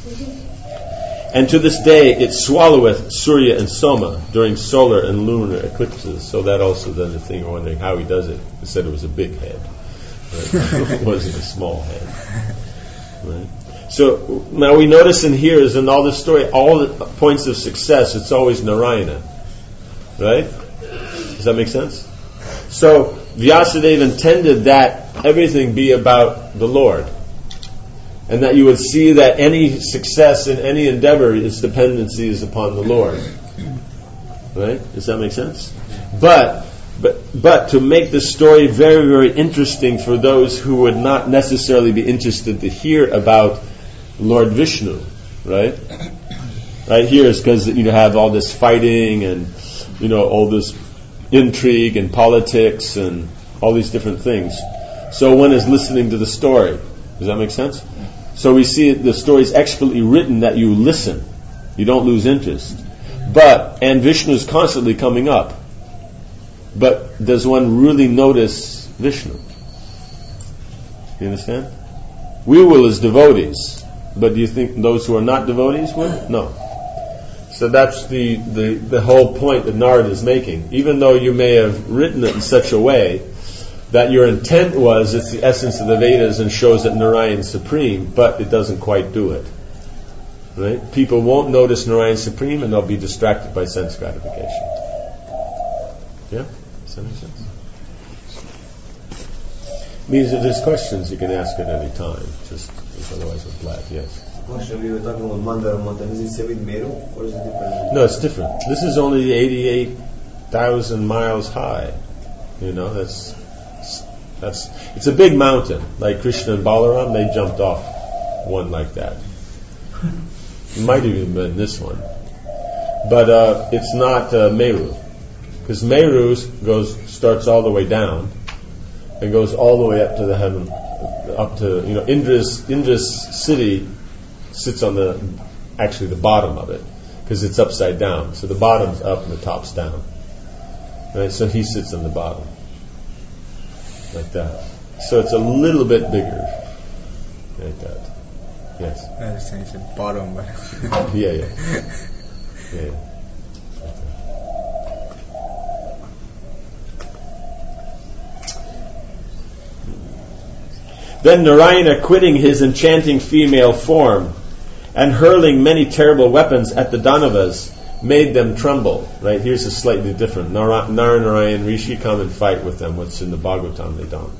And to this day it swalloweth Surya and Soma during solar and lunar eclipses. So that also then the thing, you're wondering how he does it. He said it was a big head. Right? It wasn't a small head. Right? So now we notice in here is in all this story, all the points of success, it's always Narayana. Right? Does that make sense? So Vyasadeva intended that everything be about the Lord. And that you would see that any success in any endeavor, its dependency is upon the Lord. Right? Does that make sense? But but but to make the story very, very interesting for those who would not necessarily be interested to hear about Lord Vishnu, right? Right here is because you have all this fighting and you know all this intrigue and politics and all these different things. So one is listening to the story. Does that make sense? So we see the story is expertly written that you listen. You don't lose interest. But, and Vishnu is constantly coming up. But does one really notice Vishnu? You understand? We will as devotees, but do you think those who are not devotees would? No. So that's the, the, the whole point that Narada is making. Even though you may have written it in such a way that your intent was it's the essence of the Vedas and shows that Narayan is supreme, but it doesn't quite do it. Right? People won't notice Narayan supreme and they'll be distracted by sense gratification. Yeah? Does that make sense? Means that there's questions you can ask at any time. Just otherwise we're flat. Yes. Question, we were talking about Mandara mountain. Is it same with Meru or is it different? No, it's different. This is only eighty-eight thousand miles high. You know, that's that's it's a big mountain. Like Krishna and Balaram, they jumped off one like that. It might have even been this one, but uh, it's not uh, Meru, because Meru goes starts all the way down and goes all the way up to the heaven, up to you know Indra's Indra's city sits on the actually the bottom of it because it's upside down. So the bottom's up and the top's down. Right, so he sits on the bottom like that. So it's a little bit bigger like that. Yes. I understand it's at bottom, but yeah, yeah, yeah. yeah. Then Narayana, quitting his enchanting female form and hurling many terrible weapons at the Danavas, made them tremble. Right, here's a slightly different. Nara, Nara Narayan Rishi come and fight with them. What's in the Bhagavatam they don't.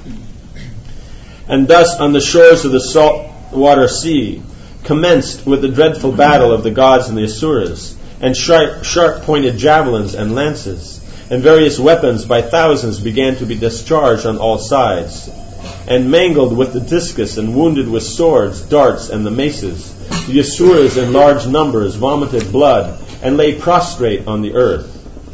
And thus on the shores of the salt water sea commenced with the dreadful battle of the gods and the asuras, and sharp, sharp-pointed javelins and lances, and various weapons by thousands began to be discharged on all sides, and mangled with the discus and wounded with swords, darts, and the maces. The asuras in large numbers vomited blood and lay prostrate on the earth.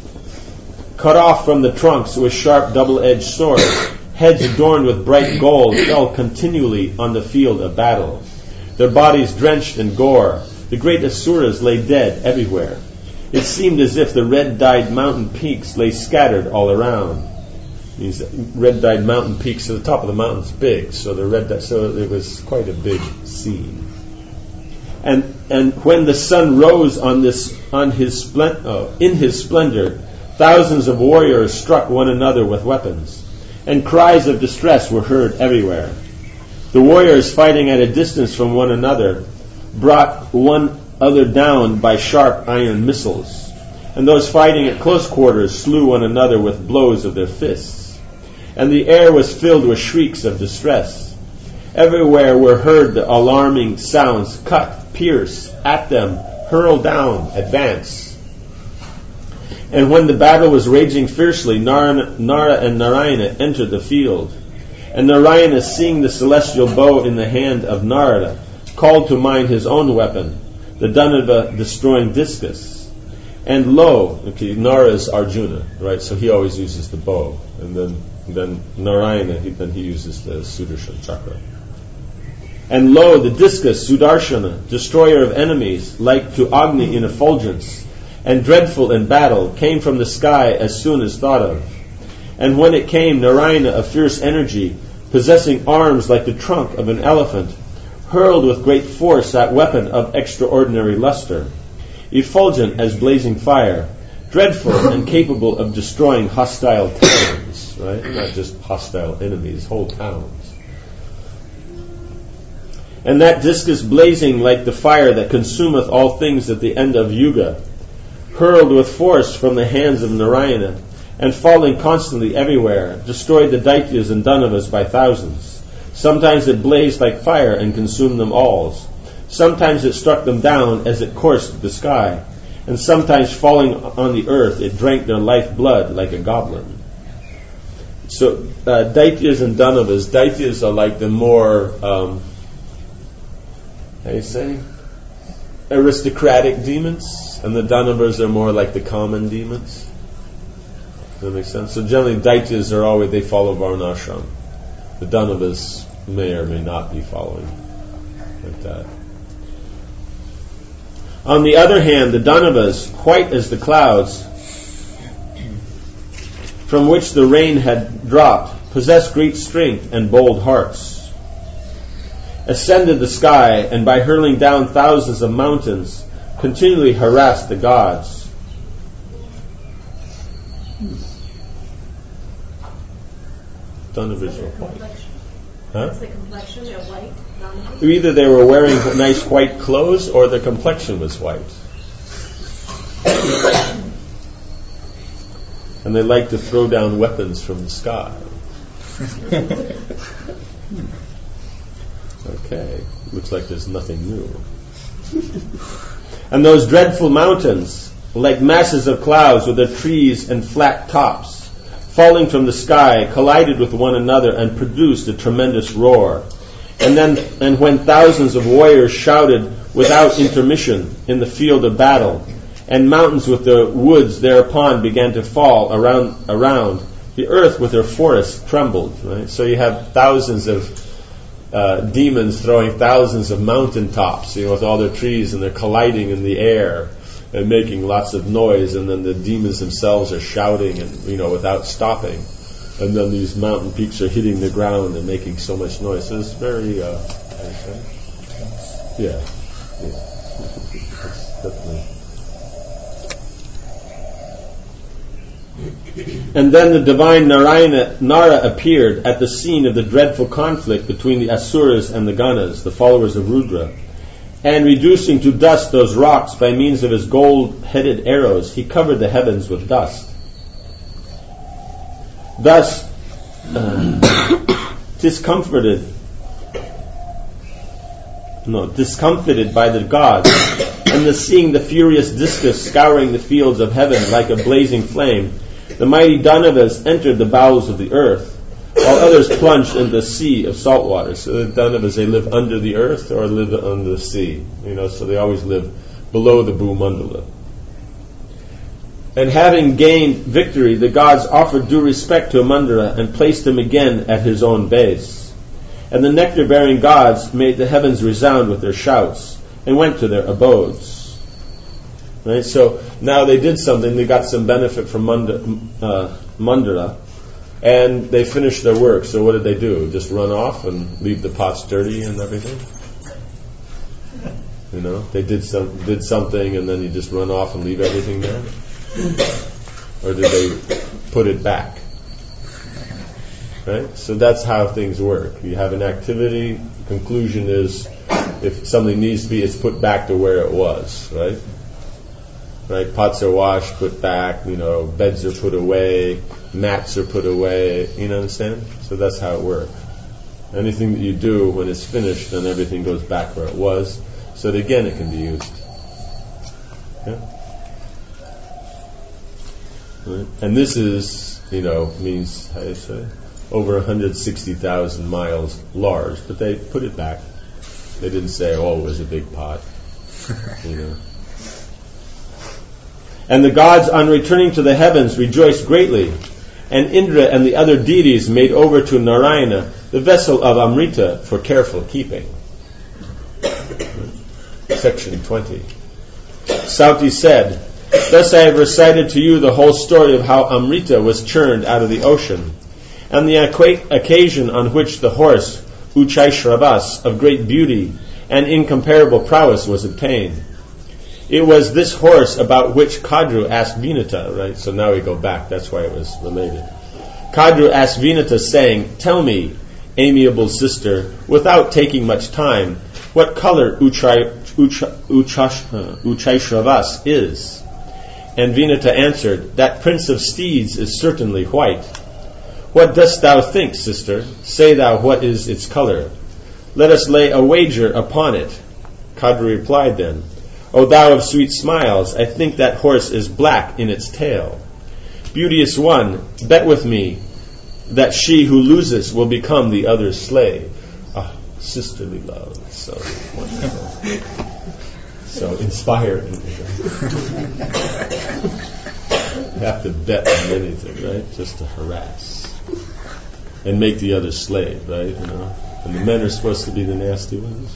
Cut off from the trunks with sharp double-edged swords, heads adorned with bright gold fell continually on the field of battle. Their bodies drenched in gore, the great asuras lay dead everywhere. It seemed as if the red-dyed mountain peaks lay scattered all around. These red-dyed mountain peaks, so the top of the mountain's big, so the red, so it was quite a big scene. And and when the sun rose on this on his splen- oh, in his splendor, thousands of warriors struck one another with weapons, and cries of distress were heard everywhere. The warriors, fighting at a distance from one another, brought one other down by sharp iron missiles, and those fighting at close quarters slew one another with blows of their fists. And the air was filled with shrieks of distress. Everywhere were heard the alarming sounds: cut, pierce, at them, hurl down, advance. And when the battle was raging fiercely, Nara, Nara and Narayana entered the field. And Narayana, seeing the celestial bow in the hand of Narada, called to mind his own weapon, the Danava destroying discus. And lo, okay, Nara is Arjuna, right? So he always uses the bow, and then then Narayana, he, then he uses the Sudarshan chakra. And lo, the discus Sudarshana, destroyer of enemies, like to Agni in effulgence, and dreadful in battle, came from the sky as soon as thought of. And when it came, Narayana, of fierce energy, possessing arms like the trunk of an elephant, hurled with great force that weapon of extraordinary luster, effulgent as blazing fire, dreadful and capable of destroying hostile towns, right? Not just hostile enemies, whole towns. And that discus blazing like the fire that consumeth all things at the end of Yuga, hurled with force from the hands of Narayana, and falling constantly everywhere, destroyed the Daityas and Danavas by thousands. Sometimes it blazed like fire and consumed them all. Sometimes it struck them down as it coursed the sky, and sometimes falling on the earth, it drank their life blood like a goblin. So uh, Daityas and Danavas, Daityas are like the more, um, how do you say, aristocratic demons, and the Danavas are more like the common demons. Does that make sense? So generally Daityas are always, they follow Varnashram. The Danavas may or may not be following like that. On the other hand, the Danavas, white as the clouds, from which the rain had dropped, possessed great strength and bold hearts, ascended the sky, and by hurling down thousands of mountains, continually harassed the gods. Done the visual point. Huh? What's the complexion? They're white, not Either they were wearing nice white clothes or their complexion was white. And they like to throw down weapons from the sky. Okay, looks like there's nothing new. And those dreadful mountains, like masses of clouds with their trees and flat tops, falling from the sky, collided with one another and produced a tremendous roar. And then, and when thousands of warriors shouted without intermission in the field of battle, and mountains with their woods thereupon began to fall around, around, the earth with her forests trembled. Right? So you have thousands of uh, demons throwing thousands of mountain tops, you know, with all their trees, and they're colliding in the air and making lots of noise, and then the demons themselves are shouting, and you know, without stopping, and then these mountain peaks are hitting the ground and making so much noise. So it's very, uh, yeah, yeah, it's definitely. And then the divine Narayana, Nara appeared at the scene of the dreadful conflict between the Asuras and the Ganas, the followers of Rudra. And reducing to dust those rocks by means of his gold-headed arrows, he covered the heavens with dust. Thus, uh, discomforted, no, discomfited by the gods, and the seeing the furious discus scouring the fields of heaven like a blazing flame, the mighty Danavas entered the bowels of the earth, while others plunged into the sea of salt water. So the Danavas, they live under the earth or live under the sea. You know, so they always live below the Bhumandala. And having gained victory, the gods offered due respect to Amandara and placed him again at his own base. And the nectar-bearing gods made the heavens resound with their shouts and went to their abodes. Right? So now they did something, they got some benefit from Mandara, uh, Mandara, and they finished their work. So what did they do? Just run off and leave the pots dirty and everything? You know, they did some did something and then you just run off and leave everything there? Or did they put it back? Right? So that's how things work. You have an activity, the conclusion is if something needs to be, it's put back to where it was, right? Right? Pots are washed, put back, you know, beds are put away, mats are put away, you know, understand? So that's how it works. Anything that you do, when it's finished, then everything goes back where it was, so that again it can be used. Yeah? Right? And this is, you know, means, how do you say, over one hundred sixty thousand miles large, but they put it back. They didn't say, oh, it was a big pot, you know. And the gods, on returning to the heavens, rejoiced greatly. And Indra and the other deities made over to Narayana the vessel of Amrita for careful keeping. Section twenty. Sauti said, thus I have recited to you the whole story of how Amrita was churned out of the ocean, and the aqua- occasion on which the horse, Uchaishravas, of great beauty and incomparable prowess was obtained. It was this horse about which Kadru asked Vinata, right? So now we go back, that's why it was related. Kadru asked Vinata, saying, tell me, amiable sister, without taking much time, what color Uchai, Ucha, Uchash, uh, Uchaishravas is? And Vinata answered, that prince of steeds is certainly white. What dost thou think, sister? Say thou what is its color. Let us lay a wager upon it. Kadru replied then, O thou of sweet smiles, I think that horse is black in its tail. Beauteous one, bet with me that she who loses will become the other's slave. Ah, sisterly love, so wonderful. So inspiring. You have to bet on anything, right? Just to harass. And make the other slave, right? You know? And the men are supposed to be the nasty ones,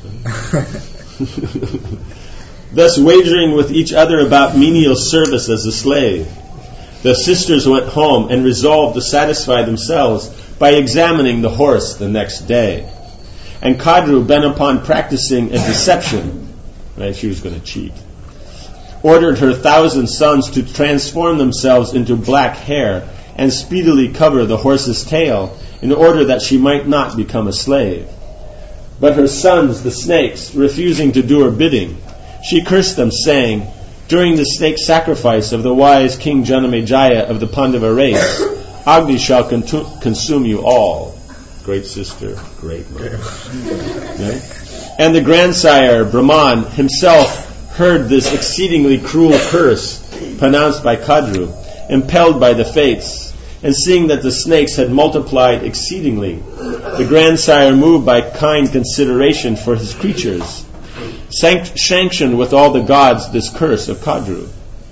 right? Thus wagering with each other about menial service as a slave. The sisters went home and resolved to satisfy themselves by examining the horse the next day. And Kadru, bent upon practicing a deception, right, she was going to cheat, ordered her thousand sons to transform themselves into black hair and speedily cover the horse's tail in order that she might not become a slave. But her sons, the snakes, refusing to do her bidding, she cursed them, saying, "During the snake sacrifice of the wise King Janamejaya of the Pandava race, Agni shall con- consume you all." Great sister, great mother. Okay? And the grandsire, Brahman, himself heard this exceedingly cruel curse pronounced by Kadru, impelled by the fates, and seeing that the snakes had multiplied exceedingly, the grandsire, moved by kind consideration for his creatures, sanct- sanctioned with all the gods this curse of Kadru.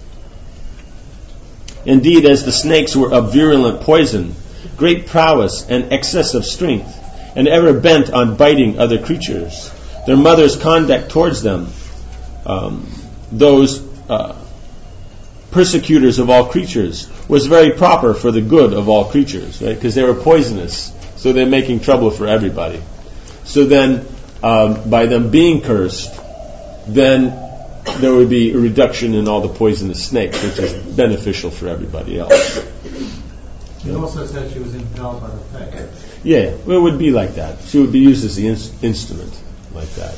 Indeed, as the snakes were of virulent poison, great prowess and excess of strength, and ever bent on biting other creatures, their mother's conduct towards them, um, those uh, persecutors of all creatures, was very proper for the good of all creatures, right? Because they were poisonous, so they're making trouble for everybody. So then, um, by them being cursed, then there would be a reduction in all the poisonous snakes, which is beneficial for everybody else. He also said she was impelled by the fact. Yeah, well, it would be like that. She would be used as the in- instrument, like that.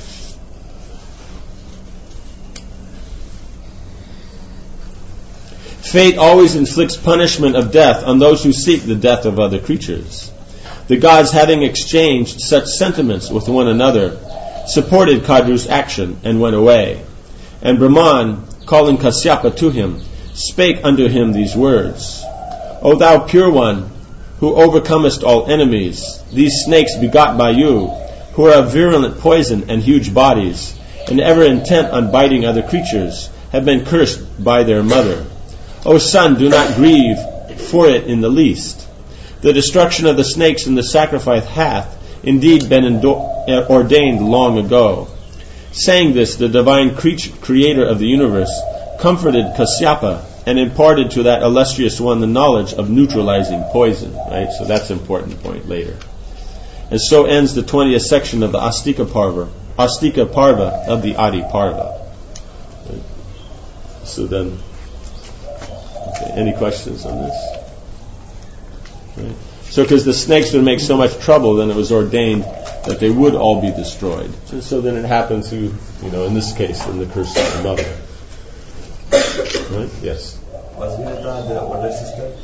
Fate always inflicts punishment of death on those who seek the death of other creatures. The gods, having exchanged such sentiments with one another, supported Kadru's action and went away. And Brahman, calling Kasyapa to him, spake unto him these words: "O thou pure one, who overcomest all enemies, these snakes begot by you, who are of virulent poison and huge bodies, and ever intent on biting other creatures, have been cursed by their mother. O son, do not grieve for it in the least. The destruction of the snakes and the sacrifice hath indeed been indo- ordained long ago." Saying this, the divine creature, creator of the universe comforted Kasyapa and imparted to that illustrious one the knowledge of neutralizing poison. Right, so that's an important point later. And so ends the twentieth section of the Astika Parva, Astika Parva of the Adi Parva. Right. So then, okay, any questions on this? Right. So because the snakes would make so much trouble, then it was ordained that they would all be destroyed. And so then it happens to, you know, in this case, in the curse of the mother. Right? Yes. Was Vinata the older sister?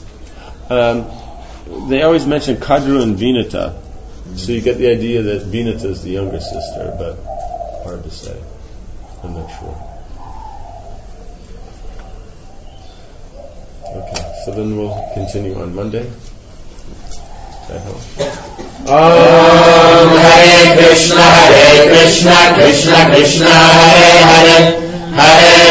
Um, they always mention Kadru and Vinata. Mm-hmm. So you get the idea that Vinata is the younger sister, but hard to say. I'm not sure. Okay, so then we'll continue on Monday. That helps. Om Hare Krishna, Hare Krishna, Krishna Krishna, Hare Hare, Hare